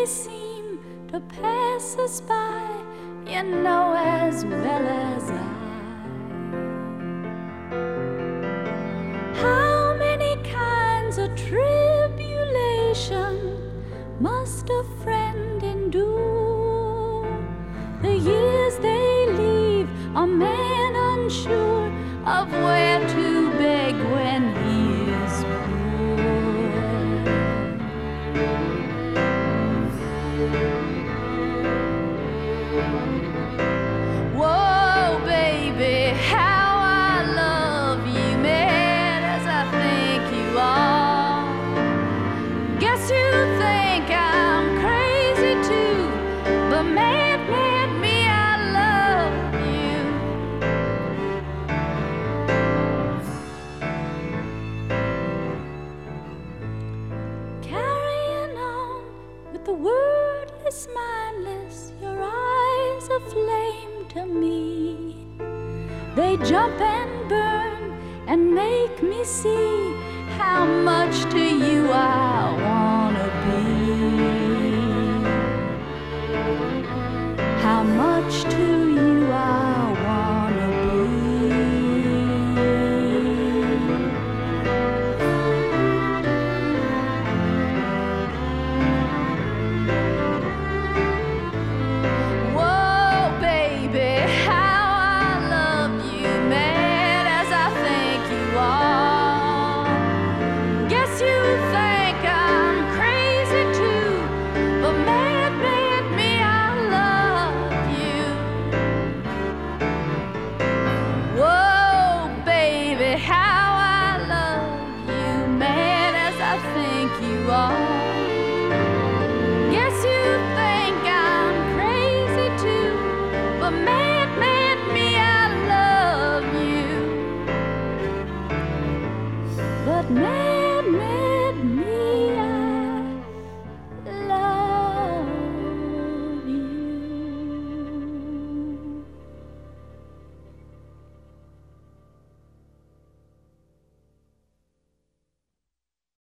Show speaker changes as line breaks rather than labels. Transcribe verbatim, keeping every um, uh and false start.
they seem to pass us by, you know as well as I. How many kinds of tribulation must a friend endure? The years they leave a man unsure of where to beg when he is poor. Whoa, baby, how I love you, man, as I think you are. Guess you think I'm crazy too, but man, man, me, I love you. Carrying on with the wordless, mindless, your eyes a flame to me. They jump and burn and make me see how much to you I want.